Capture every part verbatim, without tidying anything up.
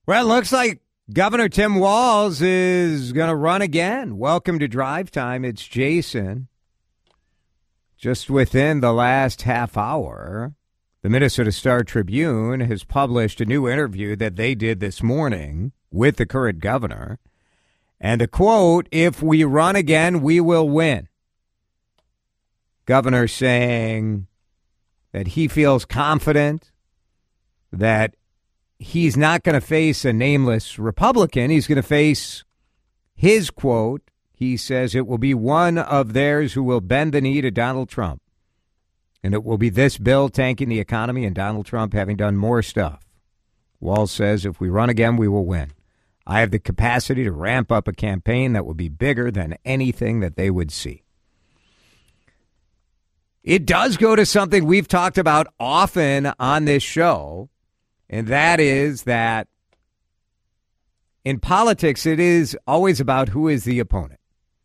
Well, it looks like Governor Tim Walz is going to run again. Welcome to Drive Time. It's Jason. Just within the last half hour, the Minnesota Star Tribune has published a new interview that they did this morning with the current governor. And a quote, "If we run again, we will win." Governor saying that he feels confident that he's not going to face a nameless Republican. He's going to face his quote. He says it will be one of theirs who will bend the knee to Donald Trump. And it will be this bill tanking the economy and Donald Trump having done more stuff. Walz says if we run again, we will win. I have the capacity to ramp up a campaign that will be bigger than anything that they would see. It does go to something we've talked about often on this show, and that is that in politics, it is always about who is the opponent.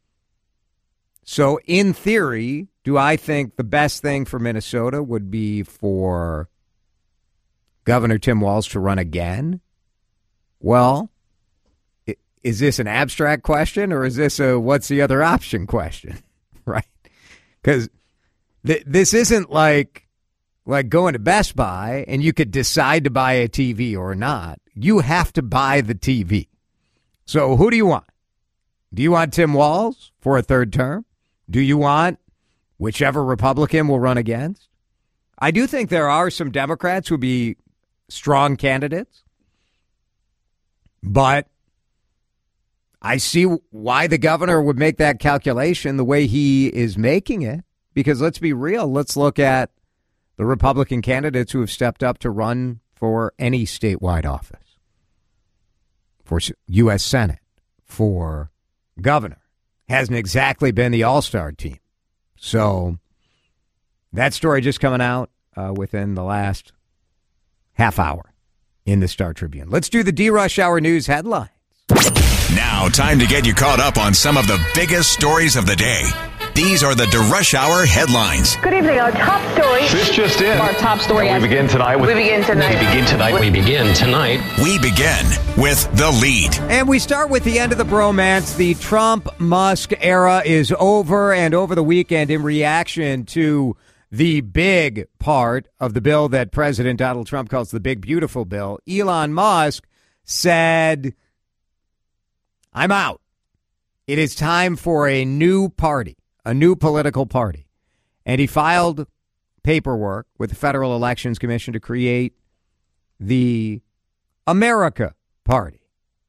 So in theory, do I think the best thing for Minnesota would be for Governor Tim Walz to run again? Well, is this an abstract question or is this a what's the other option question? Right? Because th- this isn't like like going to Best Buy and you could decide to buy a T V or not. You have to buy the T V. So who do you want? Do you want Tim Walz for a third term? Do you want whichever Republican will run against? I do think there are some Democrats who would be strong candidates, but I see why the governor would make that calculation the way he is making it, because let's be real. Let's look at the Republican candidates who have stepped up to run for any statewide office, for U S Senate, for governor. Hasn't exactly been the all-star team. So that story just coming out uh, within the last half hour in the Star Tribune. Let's do the D-Rush Hour News headlines. Now, time to get you caught up on some of the biggest stories of the day. These are the DeRush Hour headlines. Good evening. Our top story. This just in. Our top story. We begin tonight with. We begin tonight. We begin tonight. We begin tonight. We begin with The Lead. And we start with the end of the bromance. The Trump-Musk era is over, and over the weekend, in reaction to the big part of the bill that President Donald Trump calls the Big Beautiful Bill, Elon Musk said, I'm out. It is time for a new party. A new political party. And he filed paperwork with the Federal Elections Commission to create the America Party.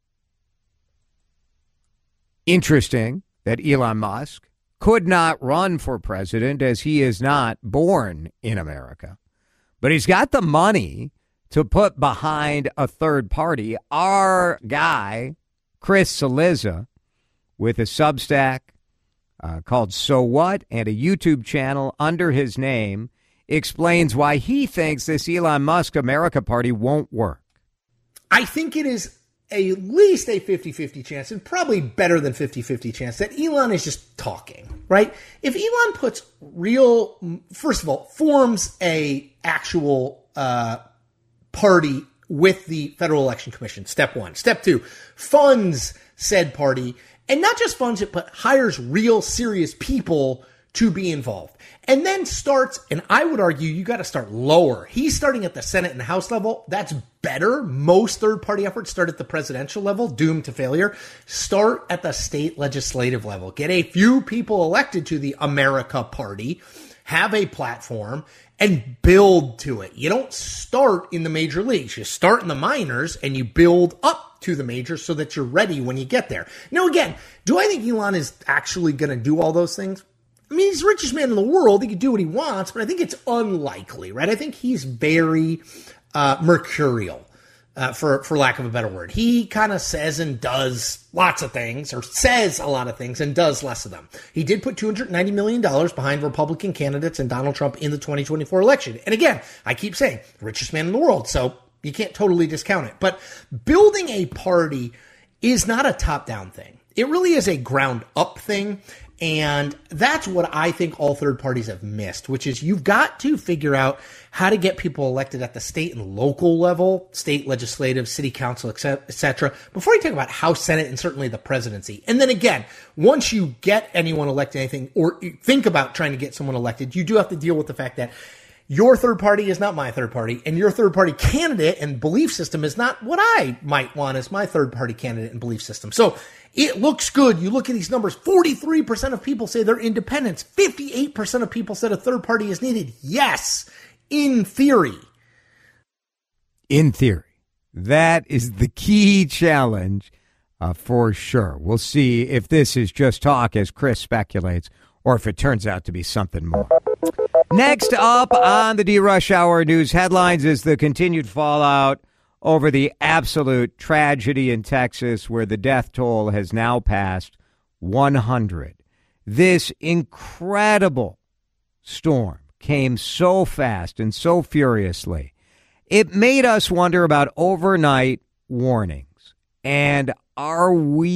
Interesting that Elon Musk could not run for president as he is not born in America. But he's got the money to put behind a third party. Our guy, Chris Cillizza, with a Substack, Uh, called So What, and a YouTube channel under his name, explains why he thinks this Elon Musk America Party won't work. I think it is at least a fifty-fifty chance, and probably better than fifty-fifty chance, that Elon is just talking, right? If Elon puts real, first of all, forms a actual uh, party with the Federal Election Commission, step one. Step two, funds said party. And not just funds it, but hires real serious people to be involved. And then starts, and I would argue you got to start lower. He's starting at the Senate and House level. That's better. Most third-party efforts start at the presidential level, doomed to failure. Start at the state legislative level. Get a few people elected to the America Party, have a platform, and build to it. You don't start in the major leagues. You start in the minors, and you build up to the majors so that you're ready when you get there. Now, again, do I think Elon is actually going to do all those things? I mean, he's the richest man in the world. He can do what he wants, but I think it's unlikely, right? I think he's very uh, mercurial, uh, for, for lack of a better word. He kind of says and does lots of things, or says a lot of things and does less of them. He did put two hundred ninety million dollars behind Republican candidates and Donald Trump in the twenty twenty-four election. And again, I keep saying, richest man in the world, so you can't totally discount it. But building a party is not a top-down thing. It really is a ground-up thing. And that's what I think all third parties have missed, which is you've got to figure out how to get people elected at the state and local level, state legislative, city council, et cetera, before you talk about House, Senate, and certainly the presidency. And then again, once you get anyone elected, anything, or think about trying to get someone elected, you do have to deal with the fact that your third party is not my third party, and your third party candidate and belief system is not what I might want as my third party candidate and belief system. So it looks good. You look at these numbers, forty-three percent of people say they're independents. fifty-eight percent of people said a third party is needed. Yes, in theory. In theory. That is the key challenge uh, for sure. We'll see if this is just talk, as Chris speculates, or if it turns out to be something more. Next up on the D-Rush Hour news headlines is the continued fallout over the absolute tragedy in Texas, where the death toll has now passed one hundred. This incredible storm came so fast and so furiously. It made us wonder about overnight warnings. And are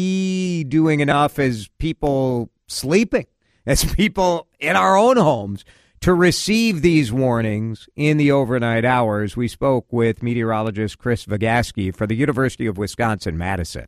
we doing enough as people sleeping, as people in our own homes, to receive these warnings in the overnight hours? We spoke with meteorologist Chris Vygotsky for the University of Wisconsin-Madison.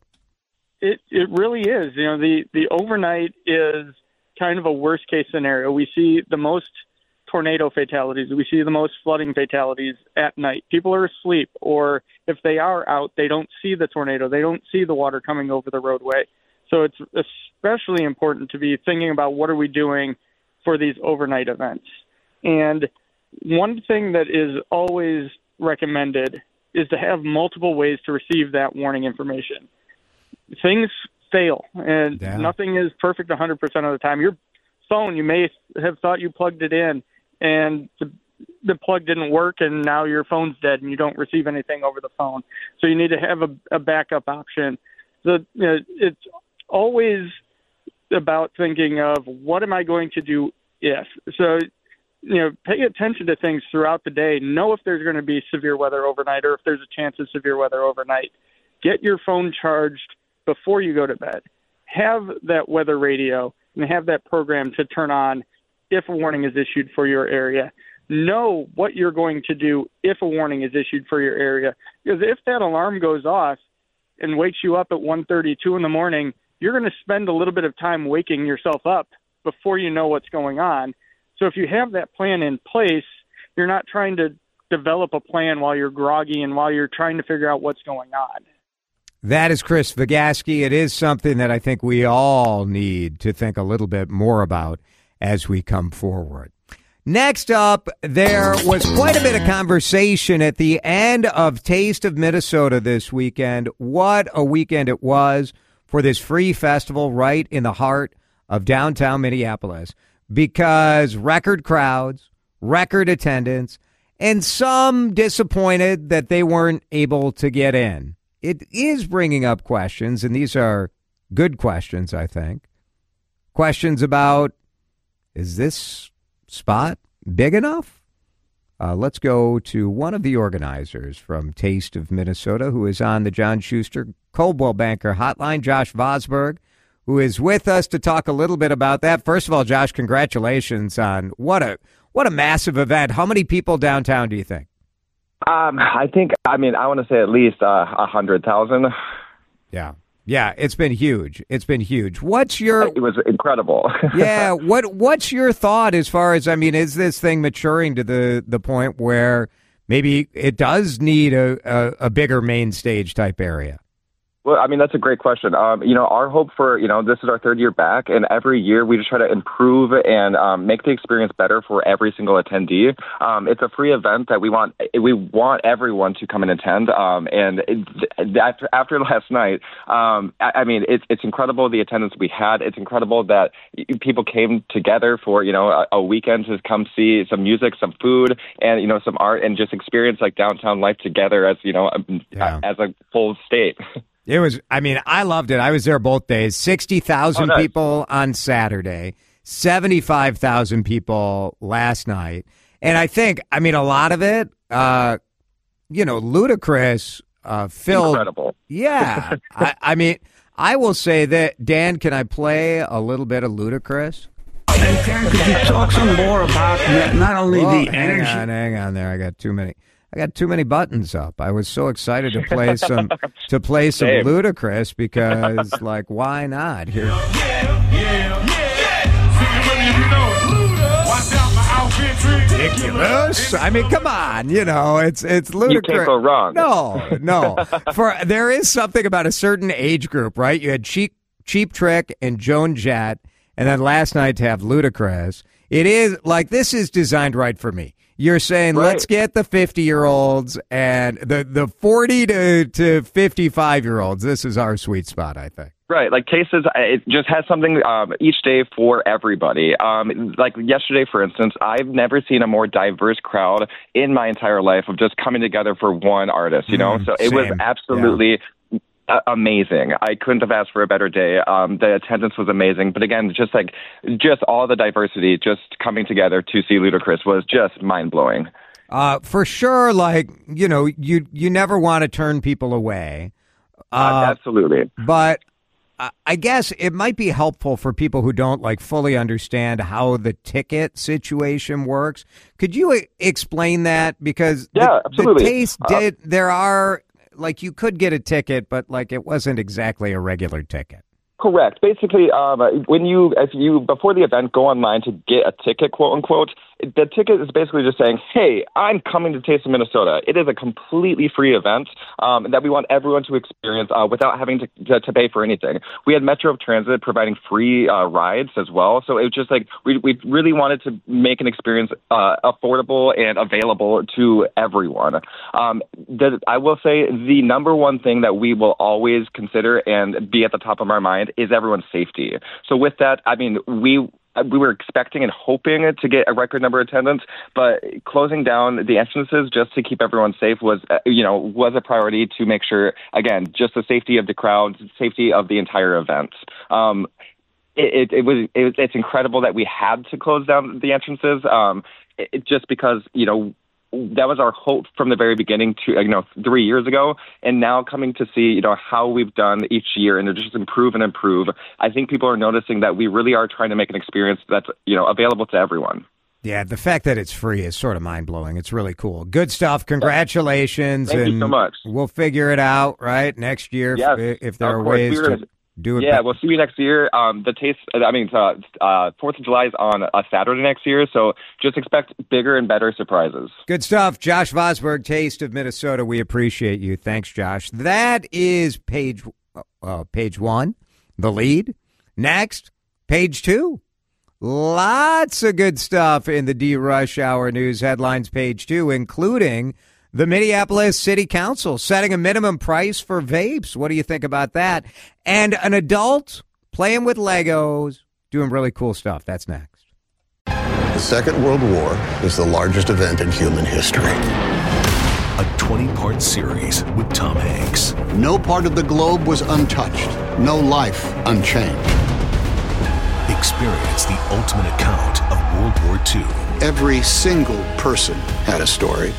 It it really is. You know, the, the overnight is kind of a worst case scenario. We see the most tornado fatalities. We see the most flooding fatalities at night. People are asleep, or if they are out, they don't see the tornado. They don't see the water coming over the roadway. So it's especially important to be thinking about what are we doing for these overnight events. And one thing that is always recommended is to have multiple ways to receive that warning information. Things fail, and yeah. nothing is perfect one hundred percent of the time. Your phone, you may have thought you plugged it in, and the, the plug didn't work, and now your phone's dead, and you don't receive anything over the phone. So you need to have a, a backup option. So you know, it's always about thinking of what am I going to do if. So, you know, pay attention to things throughout the day. Know if there's going to be severe weather overnight, or if there's a chance of severe weather overnight. Get your phone charged before you go to bed. Have that weather radio and have that program to turn on if a warning is issued for your area. Know what you're going to do if a warning is issued for your area. Because if that alarm goes off and wakes you up at one thirty-two in the morning, you're going to spend a little bit of time waking yourself up before you know what's going on. So if you have that plan in place, you're not trying to develop a plan while you're groggy and while you're trying to figure out what's going on. That is Chris Vygotsky. It is something that I think we all need to think a little bit more about as we come forward. Next up, there was quite a bit of conversation at the end of Taste of Minnesota this weekend. What a weekend it was for this free festival right in the heart of downtown Minneapolis, because record crowds, record attendance, and some disappointed that they weren't able to get in. It is bringing up questions, and these are good questions, I think. Questions about, is this spot big enough? Uh, let's go to one of the organizers from Taste of Minnesota, who is on the John Schuster Coldwell Banker Hotline, Josh Vosberg, who is with us to talk a little bit about that. First of all, Josh, congratulations on what a what a massive event. How many people downtown do you think? Um, I think, I mean, I want to say at least uh, one hundred thousand. Yeah. Yeah, it's been huge. It's been huge. What's your... It was incredible. yeah, what what's your thought as far as, I mean, is this thing maturing to the, the point where maybe it does need a, a, a bigger main stage type area? Well, I mean, that's a great question. Um, you know, our hope for, you know, this is our third year back, and every year we just try to improve and um, make the experience better for every single attendee. Um, it's a free event that we want we want everyone to come and attend. Um, and it, after, after last night, um, I, I mean, it's it's incredible the attendance we had. It's incredible that people came together for, you know, a, a weekend to come see some music, some food, and, you know, some art, and just experience like downtown life together as, you know, yeah. as a full state. It was, I mean, I loved it. I was there both days. sixty thousand oh, nice. people on Saturday, seventy-five thousand people last night. And I think, I mean, a lot of it, uh, you know, Ludacris uh, filled. Incredible. Yeah. I, I mean, I will say that, Dan, can I play a little bit of Ludacris? And Karen, could you talk some more about not only Whoa, the hang energy? on, hang on there. I got too many. I got too many buttons up. I was so excited to play some to play some Same. Ludacris because, like, why not? Here. Ridiculous. I mean, come on. You know, it's it's Ludacris. You can't go wrong. No, no. For there is something about a certain age group, right? You had Cheap Cheap Trick and Joan Jett, and then last night to have Ludacris. It is like this is designed right for me. You're saying Right. let's get the fifty-year-olds and the the forty to to fifty-five-year-olds. This is our sweet spot, I think. Right, like Cases, it just has something um, each day for everybody. Um, like yesterday, for instance, I've never seen a more diverse crowd in my entire life of just coming together for one artist, you know? Mm, so it was same. absolutely a- amazing. I couldn't have asked for a better day. Um, the attendance was amazing. But again, just like, just all the diversity just coming together to see Ludacris was just mind-blowing. Uh, for sure, like, you know, you, you never want to turn people away. Uh, Uh, absolutely. But I guess it might be helpful for people who don't like fully understand how the ticket situation works. Could you e- explain that? Because the, Yeah, absolutely. the taste Uh, did, there are like you could get a ticket, but like it wasn't exactly a regular ticket. Correct. Basically, um, when you, if you, before the event, go online to get a ticket, quote unquote, the ticket is basically just saying, hey, I'm coming to Taste of Minnesota. It is a completely free event um, that we want everyone to experience uh, without having to, to, to pay for anything. We had Metro Transit providing free uh, rides as well. So it was just like, we, we really wanted to make an experience uh, affordable and available to everyone. Um, the, I will say the number one thing that we will always consider and be at the top of our mind is everyone's safety. So with that, I mean, we we were expecting and hoping to get a record number of attendance, but closing down the entrances just to keep everyone safe was, uh, you know, was a priority to make sure, again, just the safety of the crowd, safety of the entire event. Um, it, it, it was it, it's incredible that we had to close down the entrances, um, it, just because, you know, that was our hope from the very beginning to, you know, three years ago. And now coming to see, you know, how we've done each year and to just improve and improve, I think people are noticing that we really are trying to make an experience that's, you know, available to everyone. Yeah, the fact that it's free is sort of mind-blowing. It's really cool. Good stuff. Congratulations. Thank and you so much. We'll figure it out, right, next year Yes, if, if there of are course. ways We were- to do it. Yeah, better. we'll see you next year. Um, the taste, I mean, uh, uh, Fourth of July is on a Saturday next year, so just expect bigger and better surprises. Good stuff. Josh Vosberg, Taste of Minnesota. We appreciate you. Thanks, Josh. That is page uh, page one, the lead. Next, page two. Lots of good stuff in the D Rush Hour News headlines, page two, including the Minneapolis City Council setting a minimum price for vapes. What do you think about that? And an adult playing with Legos, doing really cool stuff. That's next. The Second World War is the largest event in human history. A twenty-part series with Tom Hanks. No part of the globe was untouched, no life unchanged. Experience the ultimate account of World War Two. Every single person had a story.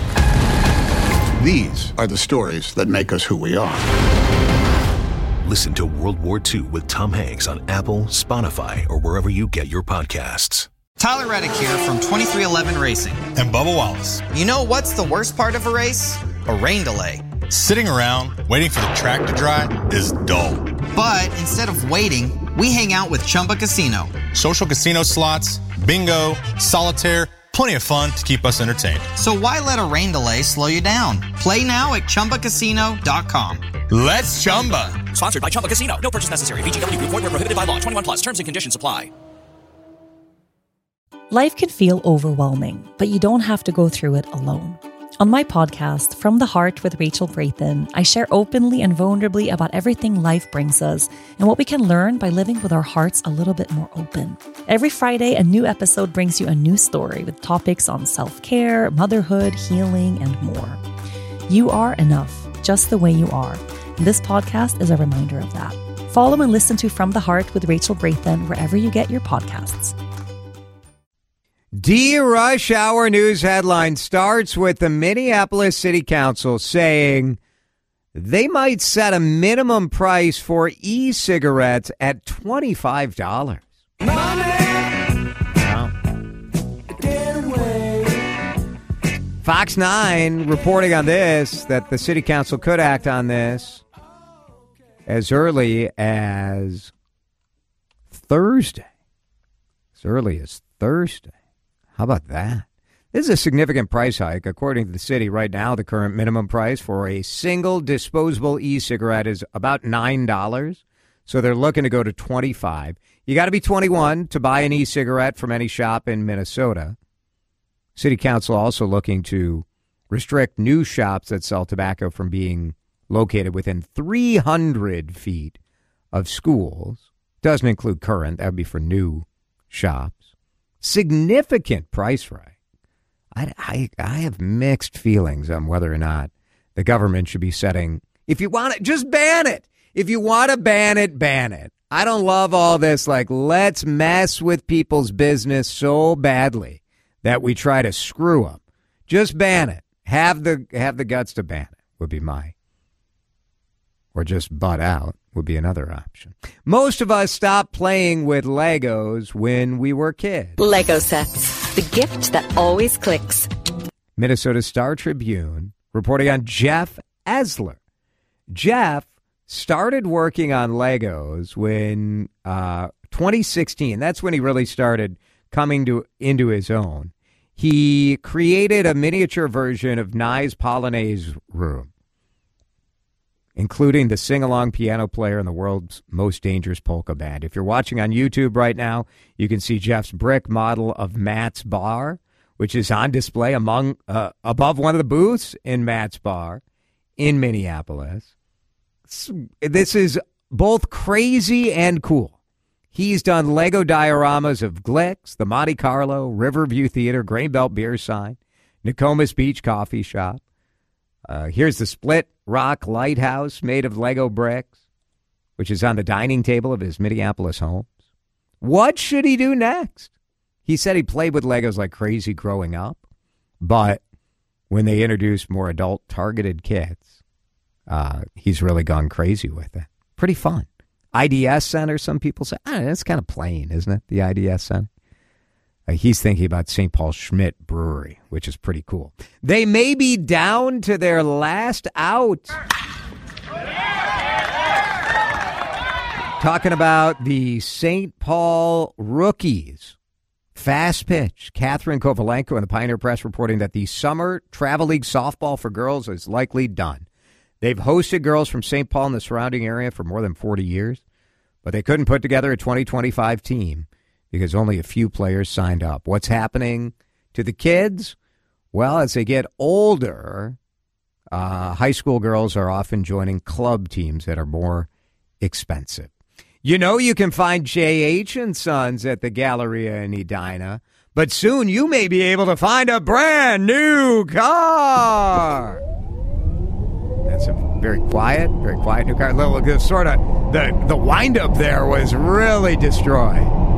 These are the stories that make us who we are. Listen to World War Two with Tom Hanks on Apple, Spotify, or wherever you get your podcasts. Tyler Reddick here from twenty-three eleven Racing. And Bubba Wallace. You know what's the worst part of a race? A rain delay. Sitting around waiting for the track to dry is dull. But instead of waiting, we hang out with Chumba Casino. Social casino slots, bingo, solitaire, plenty of fun to keep us entertained. So why let a rain delay slow you down? Play now at Chumba Casino dot com. Let's Chumba. Sponsored by Chumba Casino. No purchase necessary. V G W Group. Void where prohibited by law. twenty-one plus. Terms and conditions apply. Life can feel overwhelming, but you don't have to go through it alone. On my podcast, From the Heart with Rachel Brathen, I share openly and vulnerably about everything life brings us and what we can learn by living with our hearts a little bit more open. Every Friday, a new episode brings you a new story with topics on self-care, motherhood, healing, and more. You are enough, just the way you are. And this podcast is a reminder of that. Follow and listen to From the Heart with Rachel Brathen wherever you get your podcasts. D Rush Hour News headline starts with the Minneapolis City Council saying they might set a minimum price for e-cigarettes at twenty-five dollars. Fox nine reporting on this, that the city council could act on this as early as Thursday. As early as Thursday. How about that? This is a significant price hike. According to the city, right now, the current minimum price for a single disposable e-cigarette is about nine dollars. So they're looking to go to twenty-five dollars. You got to be twenty-one to buy an e-cigarette from any shop in Minnesota. City Council also looking to restrict new shops that sell tobacco from being located within three hundred feet of schools. Doesn't include current. That would be for new shops. Significant price rise. I, I, I have mixed feelings on whether or not the government should be setting, if you want it, just ban it. If you want to ban it, ban it. I don't love all this, like, let's mess with people's business so badly that we try to screw them. Just ban it. Have the have the guts to ban it would be my. Or just butt out would be another option. Most of us stopped playing with Legos when we were kids. Lego sets, the gift that always clicks. Minnesota Star Tribune reporting on Jeff Esler. Jeff started working on Legos when uh, twenty sixteen. That's when he really started coming to into his own. He created a miniature version of Nye's Polonaise Room, including the sing-along piano player and the world's most dangerous polka band. If you're watching on YouTube right now, you can see Jeff's brick model of Matt's Bar, which is on display among uh, above one of the booths in Matt's Bar in Minneapolis. This is both crazy and cool. He's done Lego dioramas of Glick's, the Monte Carlo, Riverview Theater, Grainbelt Beer Sign, Nokomis Beach Coffee Shop. Uh, here's the Split Rock Lighthouse made of Lego bricks, which is on the dining table of his Minneapolis homes. What should he do next? He said he played with Legos like crazy growing up, but when they introduced more adult-targeted kits, uh, he's really gone crazy with it. Pretty fun. I D S Center, some people say, ah, it's kind of plain, isn't it, the I D S Center? Uh, he's thinking about Saint Paul Schmidt Brewery, which is pretty cool. They may be down to their last out. Talking about the Saint Paul rookies. Fast pitch. Catherine Kovalenko in the Pioneer Press reporting that the Summer Travel League softball for girls is likely done. They've hosted girls from Saint Paul and the surrounding area for more than forty years, but they couldn't put together a twenty twenty-five team because only a few players signed up. What's happening to the kids? Well, as they get older, uh, high school girls are often joining club teams that are more expensive. You know you can find J H and Sons at the Galleria in Edina, but soon you may be able to find a brand new car. That's a very quiet, very quiet new car. Little sort of the the wind-up there was really destroyed.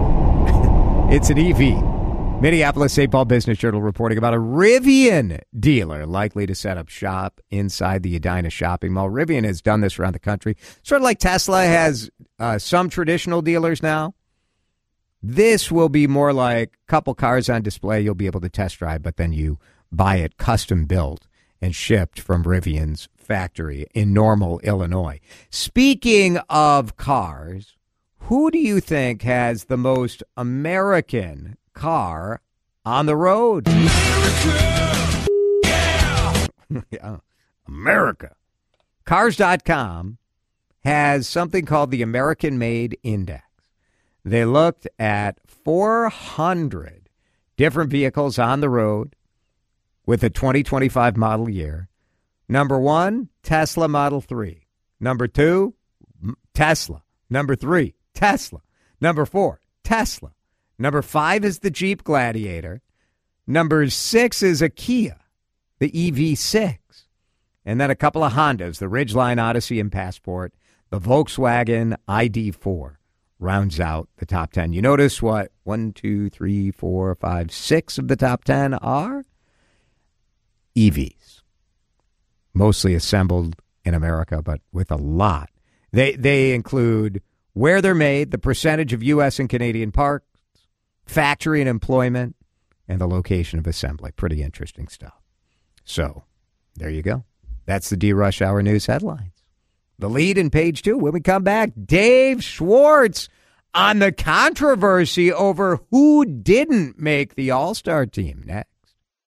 It's an E V. Minneapolis Saint Paul Business Journal reporting about a Rivian dealer likely to set up shop inside the Edina shopping mall. Rivian has done this around the country, sort of like Tesla has uh, some traditional dealers now. This will be more like a couple cars on display you'll be able to test drive, but then you buy it custom built and shipped from Rivian's factory in Normal, Illinois. Speaking of cars, who do you think has the most American car on the road? America! Yeah! Yeah. America. Cars dot com has something called the American Made Index. They looked at four hundred different vehicles on the road with a twenty twenty-five model year. Number one, Tesla Model three. Number two, Tesla. Number three, Tesla. Number four, Tesla. Number five is the Jeep Gladiator. Number six is a Kia, the E V six. And then a couple of Hondas, the Ridgeline Odyssey and Passport. The Volkswagen I D four rounds out the top ten. You notice what? One, two, three, four, five, six of the top ten are E Vs. Mostly assembled in America, but with a lot. They they include where they're made, the percentage of U S and Canadian parks, factory and employment, and the location of assembly. Pretty interesting stuff. So there you go. That's the D-Rush Hour News headlines. The lead in page two. When we come back, Dave Schwartz on the controversy over who didn't make the All-Star team. Next.